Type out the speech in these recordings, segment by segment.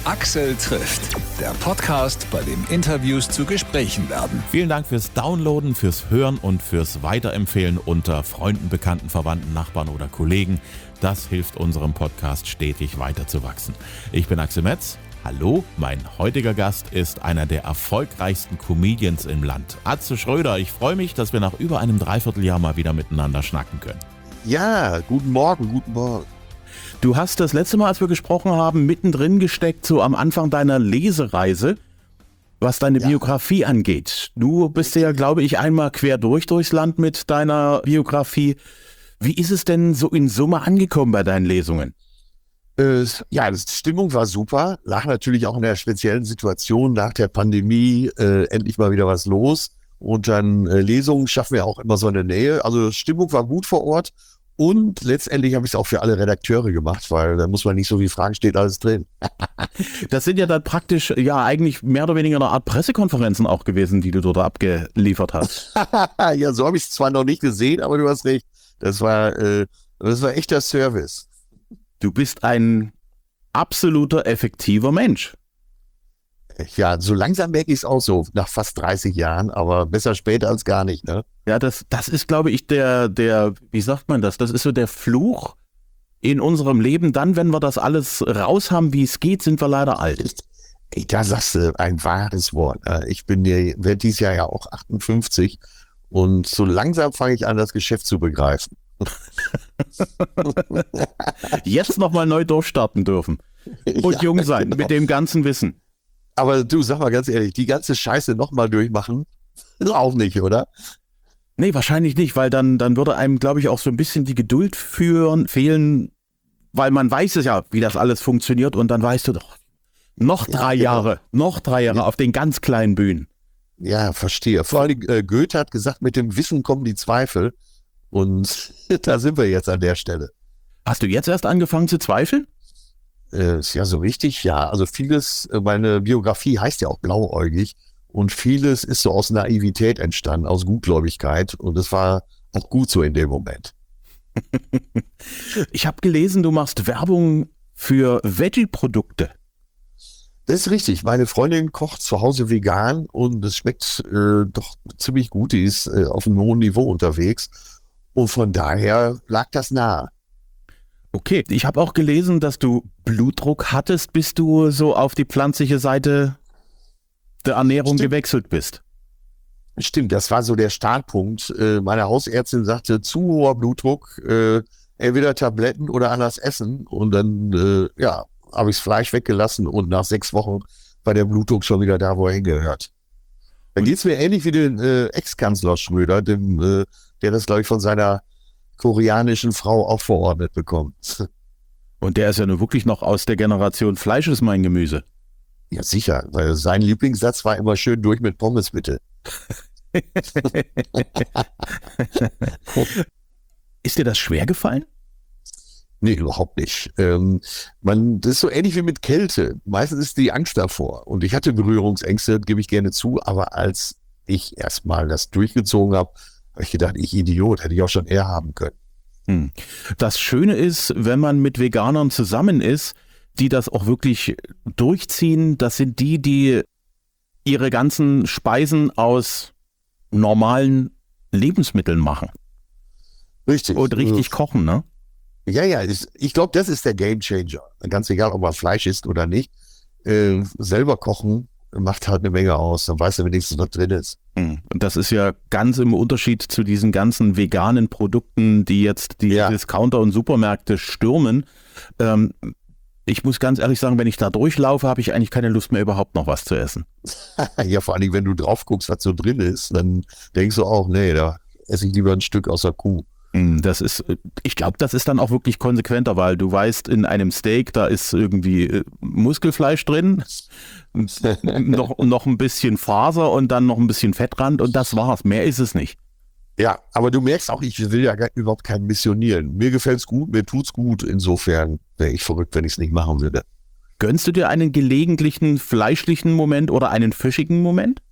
Axel trifft, der Podcast, bei dem Interviews zu Gesprächen werden. Vielen Dank fürs Downloaden, fürs Hören und fürs Weiterempfehlen unter Freunden, Bekannten, Verwandten, Nachbarn oder Kollegen. Das hilft unserem Podcast stetig weiterzuwachsen. Ich bin Axel Metz. Hallo, mein heutiger Gast ist einer der erfolgreichsten Comedians im Land. Atze Schröder, ich freue mich, dass wir nach über einem Dreivierteljahr mal wieder miteinander schnacken können. Ja, guten Morgen. Du hast das letzte Mal, als wir gesprochen haben, mittendrin gesteckt, so am Anfang deiner Lesereise, was deine Biografie angeht. Du bist ja, glaube ich, einmal quer durchs Land mit deiner Biografie. Wie ist es denn so in Summe angekommen bei deinen Lesungen? Die Stimmung war super. Lag natürlich auch in der speziellen Situation nach der Pandemie. Endlich mal wieder was los. Und dann Lesungen schaffen wir auch immer so eine Nähe. Also Stimmung war gut vor Ort. Und letztendlich habe ich es auch für alle Redakteure gemacht, weil da muss man nicht so viele Fragen, steht alles drin. Das sind ja dann praktisch, eigentlich mehr oder weniger eine Art Pressekonferenzen auch gewesen, die du dort abgeliefert hast. Ja, so habe ich es zwar noch nicht gesehen, aber du hast recht. Das war echter Service. Du bist ein absoluter effektiver Mensch. Ja, so langsam merke ich es auch so, nach fast 30 Jahren, aber besser später als gar nicht, ne? Ja, das ist, glaube ich, der, wie sagt man das? Das ist so der Fluch in unserem Leben. Dann, wenn wir das alles raus haben, wie es geht, sind wir leider alt. Ey, da sagst du ein wahres Wort. Ich werde dieses Jahr ja auch 58 und so langsam fange ich an, das Geschäft zu begreifen. Jetzt nochmal neu durchstarten dürfen und jung sein mit dem ganzen Wissen. Aber du, sag mal ganz ehrlich, die ganze Scheiße nochmal durchmachen, auch nicht, oder? Nee, wahrscheinlich nicht, weil dann würde einem, glaube ich, auch so ein bisschen die Geduld fehlen, weil man weiß es ja, wie das alles funktioniert und dann weißt du doch, noch drei Jahre auf den ganz kleinen Bühnen. Ja, verstehe. Vor allem Goethe hat gesagt, mit dem Wissen kommen die Zweifel und da sind wir jetzt an der Stelle. Hast du jetzt erst angefangen zu zweifeln? Ist ja so richtig, ja. Also vieles, meine Biografie heißt ja auch blauäugig und vieles ist so aus Naivität entstanden, aus Gutgläubigkeit und das war auch gut so in dem Moment. Ich habe gelesen, du machst Werbung für Veggie-Produkte. Das ist richtig. Meine Freundin kocht zu Hause vegan und es schmeckt doch ziemlich gut. Die ist auf einem hohen Niveau unterwegs und von daher lag das nahe. Okay, ich habe auch gelesen, dass du Blutdruck hattest, bis du so auf die pflanzliche Seite der Ernährung gewechselt bist. Stimmt, das war so der Startpunkt. Meine Hausärztin sagte, zu hoher Blutdruck, entweder Tabletten oder anders essen. Und dann habe ich das Fleisch weggelassen und nach 6 Wochen war der Blutdruck schon wieder da, wo er hingehört. Dann geht es mir ähnlich wie den Ex-Kanzler Schröder, der das, glaube ich, von seiner koreanischen Frau auch verordnet bekommt. Und der ist ja nur wirklich noch aus der Generation Fleisch ist mein Gemüse. Ja, sicher, weil sein Lieblingssatz war immer schön durch mit Pommes, bitte. Ist dir das schwer gefallen? Nee, überhaupt nicht. Das ist so ähnlich wie mit Kälte. Meistens ist die Angst davor. Und ich hatte Berührungsängste, gebe ich gerne zu, aber als ich erstmal das durchgezogen habe ich gedacht, ich Idiot, hätte ich auch schon eher haben können. Das Schöne ist, wenn man mit Veganern zusammen ist, die das auch wirklich durchziehen, das sind die ihre ganzen Speisen aus normalen Lebensmitteln machen. Richtig. Und richtig kochen, ne? Ja, ich glaube, das ist der Gamechanger. Ganz egal, ob man Fleisch isst oder nicht. Selber kochen macht halt eine Menge aus. Dann weißt du wenigstens, was drin ist. Und das ist ja ganz im Unterschied zu diesen ganzen veganen Produkten, die jetzt die Discounter und Supermärkte stürmen. Ich muss ganz ehrlich sagen, wenn ich da durchlaufe, habe ich eigentlich keine Lust mehr, überhaupt noch was zu essen. Ja, vor allem, wenn du drauf guckst, was so drin ist, dann denkst du auch, nee, da esse ich lieber ein Stück aus der Kuh. Ich glaube, das ist dann auch wirklich konsequenter, weil du weißt, in einem Steak, da ist irgendwie Muskelfleisch drin, noch ein bisschen Faser und dann noch ein bisschen Fettrand und das war's. Mehr ist es nicht. Ja, aber du merkst auch, ich will ja überhaupt kein Missionieren. Mir gefällt's gut, mir tut's gut. Insofern wäre ich verrückt, wenn ich es nicht machen würde. Gönnst du dir einen gelegentlichen fleischlichen Moment oder einen fischigen Moment?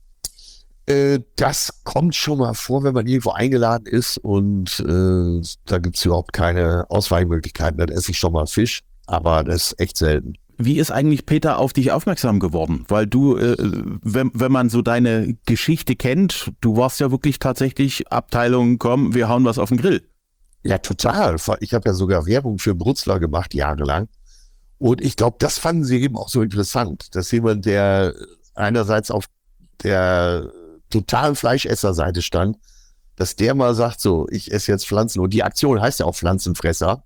Das kommt schon mal vor, wenn man irgendwo eingeladen ist und da gibt es überhaupt keine Ausweichmöglichkeiten. Dann esse ich schon mal Fisch, aber das ist echt selten. wie ist eigentlich Peter auf dich aufmerksam geworden? Weil du, wenn man so deine Geschichte kennt, du warst ja wirklich tatsächlich Abteilung, komm, wir hauen was auf den Grill. Ja, total. Ich habe ja sogar Werbung für Brutzler gemacht, jahrelang. Und ich glaube, das fanden sie eben auch so interessant, dass jemand, der einerseits auf der totalen Fleischesserseite stand, dass der mal sagt, so, ich esse jetzt Pflanzen. Und die Aktion heißt ja auch Pflanzenfresser.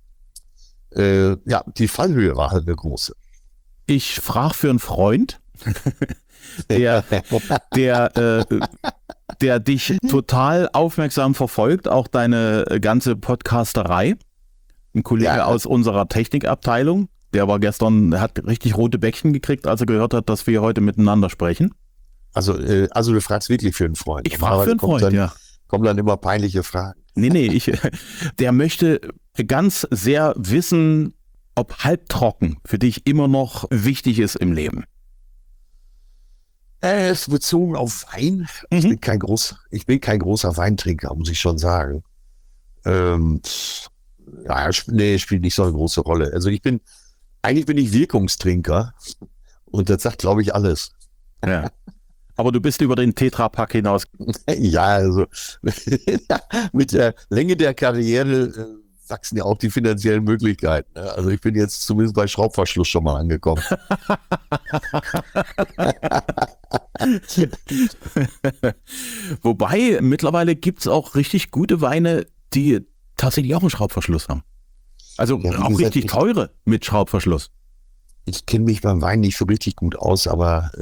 Ja, die Fallhöhe war halt eine große. Ich frage für einen Freund, der dich total aufmerksam verfolgt, auch deine ganze Podcasterei. Ein Kollege aus unserer Technikabteilung, der war gestern, hat richtig rote Bäckchen gekriegt, als er gehört hat, dass wir heute miteinander sprechen. Also du fragst wirklich für einen Freund. Ich frage für einen Freund, ja. Kommen dann immer peinliche Fragen. Nee, der möchte ganz sehr wissen, ob halbtrocken für dich immer noch wichtig ist im Leben. Es bezogen auf Wein. Ich bin kein großer Weintrinker, muss ich schon sagen. Spielt nicht so eine große Rolle. Also eigentlich bin ich Wirkungstrinker und das sagt, glaube ich, alles. Ja. Aber du bist über den Tetra-Pack hinaus. Ja, also mit der Länge der Karriere wachsen ja auch die finanziellen Möglichkeiten. Ne? Also ich bin jetzt zumindest bei Schraubverschluss schon mal angekommen. Wobei, mittlerweile gibt es auch richtig gute Weine, die tatsächlich auch einen Schraubverschluss haben. Also ja, auch gesagt, richtig teure mit Schraubverschluss. Ich kenne mich beim Wein nicht so richtig gut aus, aber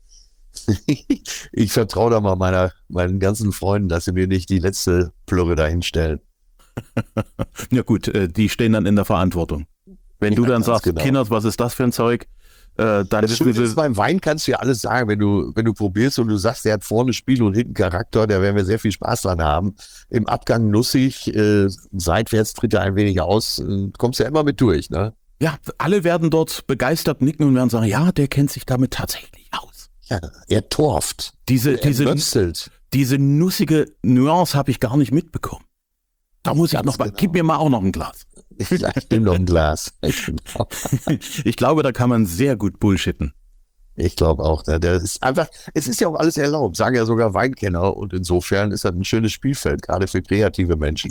ich vertraue da mal meinen ganzen Freunden, dass sie mir nicht die letzte Plörre dahin stellen. Ja gut, die stehen dann in der Verantwortung. Wenn du dann sagst, genau. Kinders, was ist das für ein Zeug? Dann beim Wein kannst du ja alles sagen, wenn du probierst und du sagst, der hat vorne Spiel und hinten Charakter, da werden wir sehr viel Spaß dran haben. Im Abgang nussig, seitwärts tritt er ein wenig aus, kommst ja immer mit durch, ne? Ja, alle werden dort begeistert nicken und werden sagen, ja, der kennt sich damit tatsächlich aus. Ja, er torft. Diese nussige Nuance habe ich gar nicht mitbekommen. Da muss ich noch mal, gib mir mal auch noch ein Glas. Ich nehme noch ein Glas. Ich glaube, da kann man sehr gut bullshitten. Ich glaube auch. Der ist einfach, es ist ja auch alles erlaubt, sagen ja sogar Weinkenner. Und insofern ist das ein schönes Spielfeld, gerade für kreative Menschen.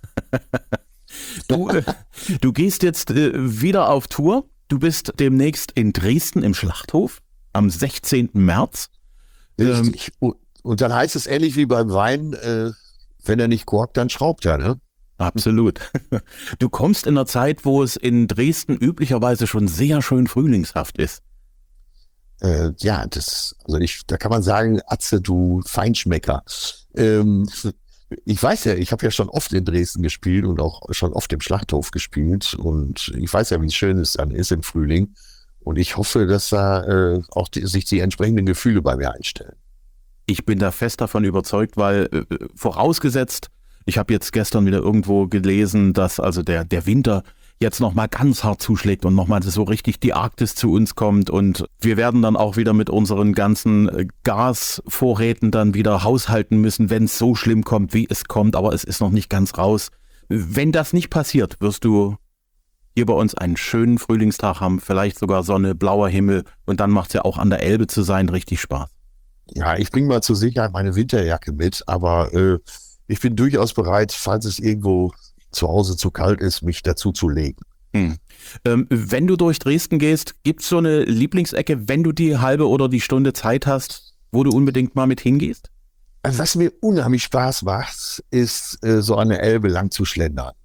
Du gehst jetzt wieder auf Tour. Du bist demnächst in Dresden im Schlachthof am 16. März. Richtig. Und dann heißt es ähnlich wie beim Wein, wenn er nicht korkt, dann schraubt er, ne? Absolut. Du kommst in einer Zeit, wo es in Dresden üblicherweise schon sehr schön frühlingshaft ist. Da kann man sagen, Atze, du Feinschmecker. Ich weiß ja, ich habe ja schon oft in Dresden gespielt und auch schon oft im Schlachthof gespielt und ich weiß ja, wie schön es dann ist im Frühling und ich hoffe, dass da auch sich die entsprechenden Gefühle bei mir einstellen. Ich bin da fest davon überzeugt, weil vorausgesetzt, ich habe jetzt gestern wieder irgendwo gelesen, dass also der Winter jetzt nochmal ganz hart zuschlägt und nochmal so richtig die Arktis zu uns kommt und wir werden dann auch wieder mit unseren ganzen Gasvorräten dann wieder haushalten müssen, wenn es so schlimm kommt, wie es kommt, aber es ist noch nicht ganz raus. Wenn das nicht passiert, wirst du hier bei uns einen schönen Frühlingstag haben, vielleicht sogar Sonne, blauer Himmel und dann macht es ja auch an der Elbe zu sein richtig Spaß. Ja, ich bringe mal zur Sicherheit meine Winterjacke mit, aber ich bin durchaus bereit, falls es irgendwo zu Hause zu kalt ist, mich dazu zu legen. Wenn du durch Dresden gehst, gibt es so eine Lieblingsecke, wenn du die halbe oder die Stunde Zeit hast, wo du unbedingt mal mit hingehst? Also was mir unheimlich Spaß macht, ist so an der Elbe lang zu schlendern.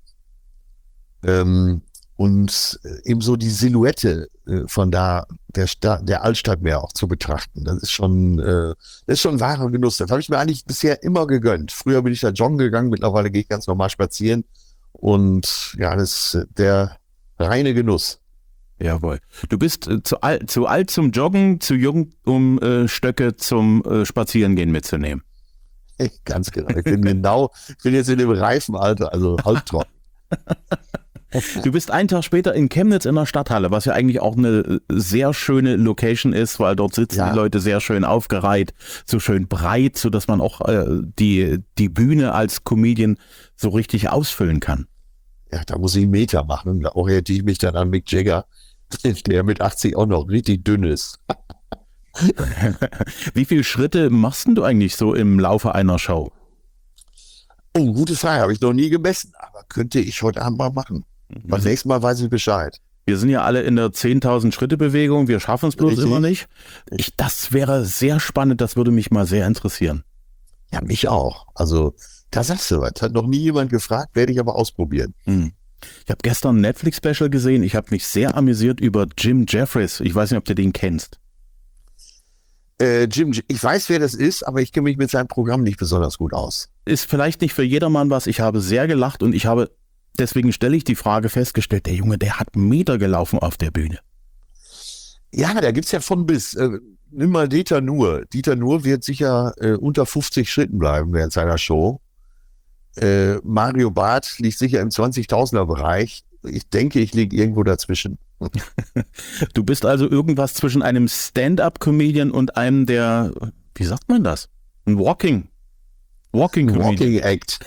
Und eben so die Silhouette von da, der Altstadt mehr auch zu betrachten. Das ist schon wahrer Genuss. Das habe ich mir eigentlich bisher immer gegönnt. Früher bin ich da joggen gegangen, mittlerweile gehe ich ganz normal spazieren. Und ja, das ist der reine Genuss. Jawohl. Du bist zu alt zum Joggen, zu jung, um Stöcke zum Spazierengehen mitzunehmen. Ganz genau. Ich bin jetzt in dem reifen Alter, also halbtrocken. Du bist einen Tag später in Chemnitz in der Stadthalle, was ja eigentlich auch eine sehr schöne Location ist, weil dort sitzen die Leute sehr schön aufgereiht, so schön breit, sodass man auch die Bühne als Comedian so richtig ausfüllen kann. Ja, da muss ich einen Meter machen. Da orientiere ich mich dann an Mick Jagger. der mit 80 auch noch richtig dünn ist. Wie viele Schritte machst denn du eigentlich so im Laufe einer Show? Oh, gute Frage, habe ich noch nie gemessen, aber könnte ich heute Abend mal machen. Beim nächsten Mal weiß ich Bescheid. Wir sind ja alle in der 10.000 Schritte Bewegung, wir schaffen es bloß Richtig. immer nicht. Das wäre sehr spannend, das würde mich mal sehr interessieren. Ja, mich auch. Also, da sagst du was. Hat noch nie jemand gefragt, werde ich aber ausprobieren. Ich habe gestern ein Netflix-Special gesehen, ich habe mich sehr amüsiert über Jim Jeffries. Ich weiß nicht, ob du den kennst. Jim, ich weiß, wer das ist, aber ich kenne mich mit seinem Programm nicht besonders gut aus. Ist vielleicht nicht für jedermann was, ich habe sehr gelacht und deswegen stelle ich die Frage festgestellt, der Junge, der hat Meter gelaufen auf der Bühne. Ja, da gibt's ja von bis. Nimm mal Dieter Nuhr. Dieter Nuhr wird sicher unter 50 Schritten bleiben während seiner Show. Mario Barth liegt sicher im 20.000er Bereich. Ich denke, ich liege irgendwo dazwischen. Du bist also irgendwas zwischen einem Stand-up-Comedian und einem der, wie sagt man das? Ein Walking Comedian. Walking Act.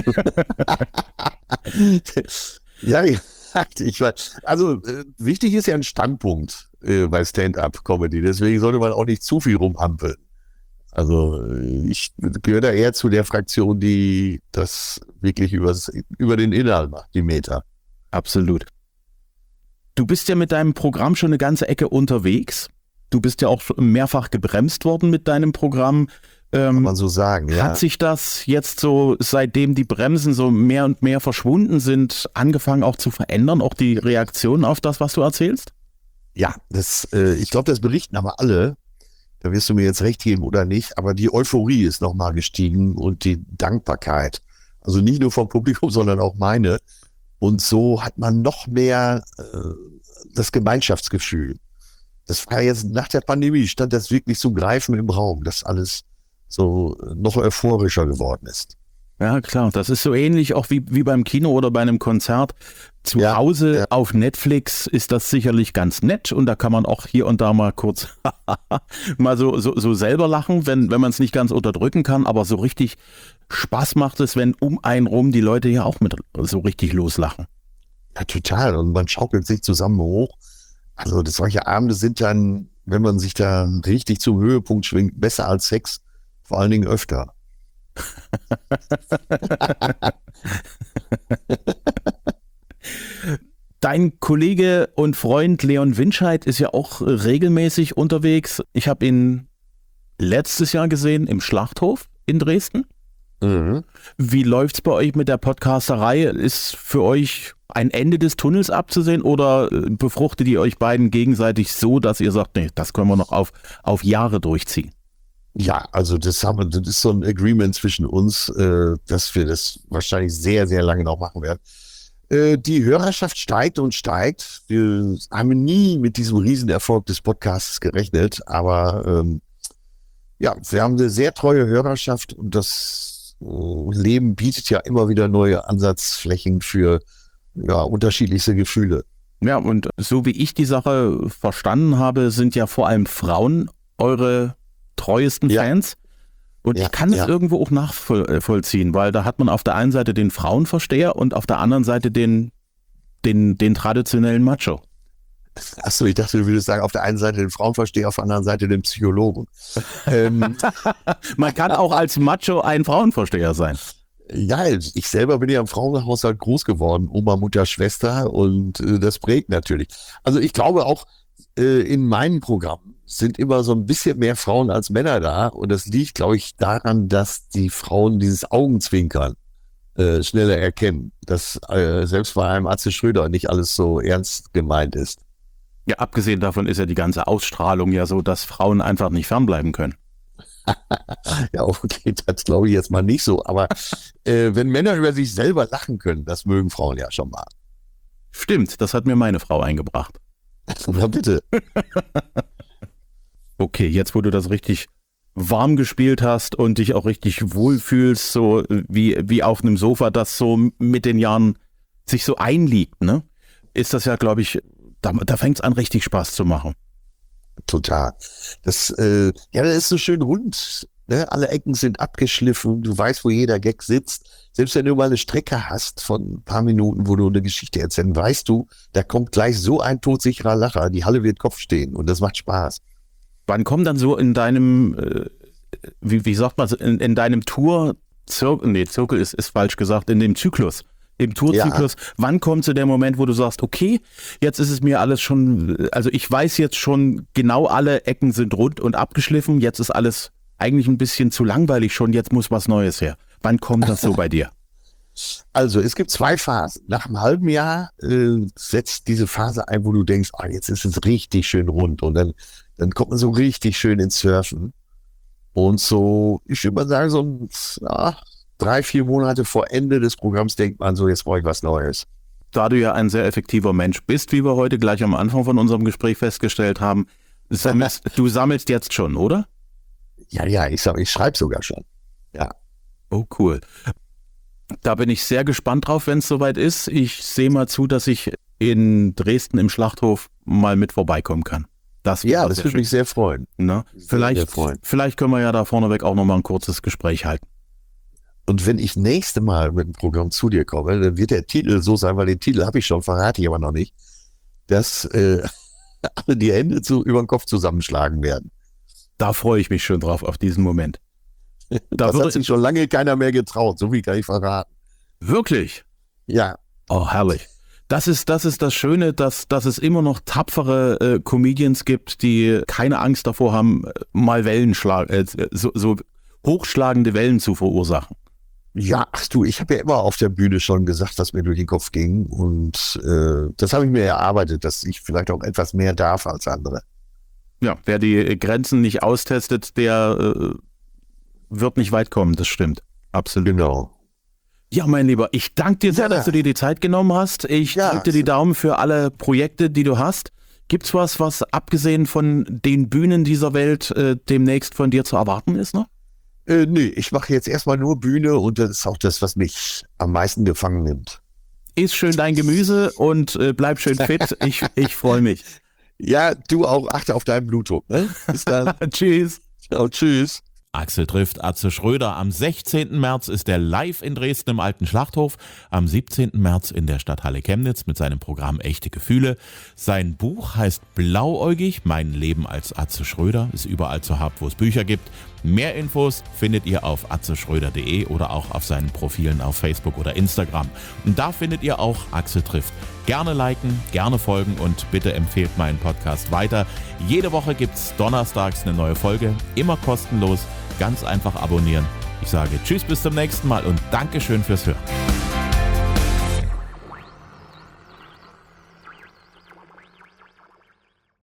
Ja, ich weiß. Also wichtig ist ja ein Standpunkt bei Stand-up-Comedy. Deswegen sollte man auch nicht zu viel rumhampeln. Also ich gehöre da eher zu der Fraktion, die das wirklich über den Inhalt macht, die Meter. Absolut. Du bist ja mit deinem Programm schon eine ganze Ecke unterwegs. Du bist ja auch schon mehrfach gebremst worden mit deinem Programm. Kann man so sagen, ja. Hat sich das jetzt so, seitdem die Bremsen so mehr und mehr verschwunden sind, angefangen auch zu verändern, auch die Reaktion auf das, was du erzählst? Ja, ich glaube, das berichten aber alle. Da wirst du mir jetzt recht geben oder nicht, aber die Euphorie ist nochmal gestiegen und die Dankbarkeit. Also nicht nur vom Publikum, sondern auch meine. Und so hat man noch mehr das Gemeinschaftsgefühl. Das war jetzt nach der Pandemie, stand das wirklich zum Greifen im Raum, dass alles so noch euphorischer geworden ist. Ja, klar. Das ist so ähnlich auch wie beim Kino oder bei einem Konzert. Zu Hause auf Netflix ist das sicherlich ganz nett und da kann man auch hier und da mal kurz mal so selber lachen, wenn man es nicht ganz unterdrücken kann. Aber so richtig Spaß macht es, wenn um einen rum die Leute ja auch mit so richtig loslachen. Ja, total. Und man schaukelt sich zusammen hoch. Also solche Abende sind dann, wenn man sich da richtig zum Höhepunkt schwingt, besser als Sex. Vor allen Dingen öfter. Dein Kollege und Freund Leon Winscheid ist ja auch regelmäßig unterwegs. Ich habe ihn letztes Jahr gesehen im Schlachthof in Dresden. Mhm. Wie läuft's bei euch mit der Podcasterei? Ist für euch ein Ende des Tunnels abzusehen oder befruchtet ihr euch beiden gegenseitig so, dass ihr sagt, nee, das können wir noch auf Jahre durchziehen? Ja, also das ist so ein Agreement zwischen uns, dass wir das wahrscheinlich sehr, sehr lange noch machen werden. Die Hörerschaft steigt und steigt. Wir haben nie mit diesem Riesenerfolg des Podcasts gerechnet, aber wir haben eine sehr treue Hörerschaft und das Leben bietet ja immer wieder neue Ansatzflächen für unterschiedlichste Gefühle. Ja, und so wie ich die Sache verstanden habe, sind ja vor allem Frauen eure treuesten Fans. Und ich kann es irgendwo auch nachvollziehen, weil da hat man auf der einen Seite den Frauenversteher und auf der anderen Seite den traditionellen Macho. Achso, ich dachte, du würdest sagen, auf der einen Seite den Frauenversteher, auf der anderen Seite den Psychologen. Man kann auch als Macho ein Frauenversteher sein. Ja, ich selber bin ja im Frauenhaushalt groß geworden, Oma, Mutter, Schwester und das prägt natürlich. Also ich glaube auch, in meinem Programm sind immer so ein bisschen mehr Frauen als Männer da und das liegt, glaube ich, daran, dass die Frauen dieses Augenzwinkern schneller erkennen, dass selbst bei einem Atze Schröder nicht alles so ernst gemeint ist. Ja, abgesehen davon ist ja die ganze Ausstrahlung ja so, dass Frauen einfach nicht fernbleiben können. Ja, okay, das glaube ich jetzt mal nicht so, aber wenn Männer über sich selber lachen können, das mögen Frauen ja schon mal. Stimmt, das hat mir meine Frau eingebracht. Na bitte. Okay, jetzt wo du das richtig warm gespielt hast und dich auch richtig wohlfühlst, so wie auf einem Sofa, das so mit den Jahren sich so einliegt, ne? Ist das ja, glaube ich, da fängt es an, richtig Spaß zu machen. Total. Das ist so schön rund Ne? Alle Ecken sind abgeschliffen, du weißt, wo jeder Gag sitzt. Selbst wenn du mal eine Strecke hast von ein paar Minuten, wo du eine Geschichte erzählst, weißt du, da kommt gleich so ein todsicherer Lacher, die Halle wird Kopf stehen und das macht Spaß. Wann kommt dann so in deinem, wie sagt man, in deinem Zirkel ist falsch gesagt, in dem Zyklus, im Tourzyklus, wann kommt so der Moment, wo du sagst, okay, jetzt ist es mir alles schon, also ich weiß jetzt schon genau, alle Ecken sind rund und abgeschliffen, jetzt ist alles eigentlich ein bisschen zu langweilig schon, jetzt muss was Neues her. Wann kommt das so bei dir? Also es gibt 2 Phasen. Nach einem halben Jahr setzt diese Phase ein, wo du denkst, jetzt ist es richtig schön rund und dann kommt man so richtig schön ins Surfen. Und so, ich würde mal sagen, so 3-4 Monate vor Ende des Programms denkt man so, jetzt brauche ich was Neues. Da du ja ein sehr effektiver Mensch bist, wie wir heute gleich am Anfang von unserem Gespräch festgestellt haben, du sammelst jetzt schon, oder? Ja, ich schreibe sogar schon. Ja. Oh, cool. Da bin ich sehr gespannt drauf, wenn es soweit ist. Ich sehe mal zu, dass ich in Dresden im Schlachthof mal mit vorbeikommen kann. Das würde mich sehr freuen. Na, vielleicht können wir ja da vorneweg auch nochmal ein kurzes Gespräch halten. Und wenn ich nächste Mal mit dem Programm zu dir komme, dann wird der Titel so sein, weil den Titel habe ich schon, verrate ich aber noch nicht, dass alle die Hände über den Kopf zusammenschlagen werden. Da freue ich mich schon drauf, auf diesen Moment. Das hat sich schon lange keiner mehr getraut, so viel kann ich verraten. Wirklich? Ja. Oh, herrlich. Das ist das Schöne, dass es immer noch tapfere Comedians gibt, die keine Angst davor haben, mal so hochschlagende Wellen zu verursachen. Ja, ich habe ja immer auf der Bühne schon gesagt, was mir durch den Kopf ging und das habe ich mir erarbeitet, dass ich vielleicht auch etwas mehr darf als andere. Ja, wer die Grenzen nicht austestet, der wird nicht weit kommen, das stimmt. Absolut. Genau. Ja, mein Lieber, ich danke dir sehr, dass du dir die Zeit genommen hast. Ich drücke dir die Daumen für alle Projekte, die du hast. Gibt's was abgesehen von den Bühnen dieser Welt demnächst von dir zu erwarten ist noch? Nee, ich mache jetzt erstmal nur Bühne und das ist auch das, was mich am meisten gefangen nimmt. Iss schön dein Gemüse und bleib schön fit. Ich freue mich. Ja, du auch. Achte auf deinen Blutdruck. Ne? Bis dann. Tschüss. Ciao, tschüss. Axel trifft Atze Schröder. Am 16. März ist er live in Dresden im Alten Schlachthof. Am 17. März in der Stadthalle Chemnitz mit seinem Programm Echte Gefühle. Sein Buch heißt Blauäugig, mein Leben als Atze Schröder. Ist überall zu haben, wo es Bücher gibt. Mehr Infos findet ihr auf atzeschröder.de oder auch auf seinen Profilen auf Facebook oder Instagram. Und da findet ihr auch Axel trifft. Gerne liken, gerne folgen und bitte empfehlt meinen Podcast weiter. Jede Woche gibt's donnerstags eine neue Folge, immer kostenlos, ganz einfach abonnieren. Ich sage Tschüss, bis zum nächsten Mal und Dankeschön fürs Hören.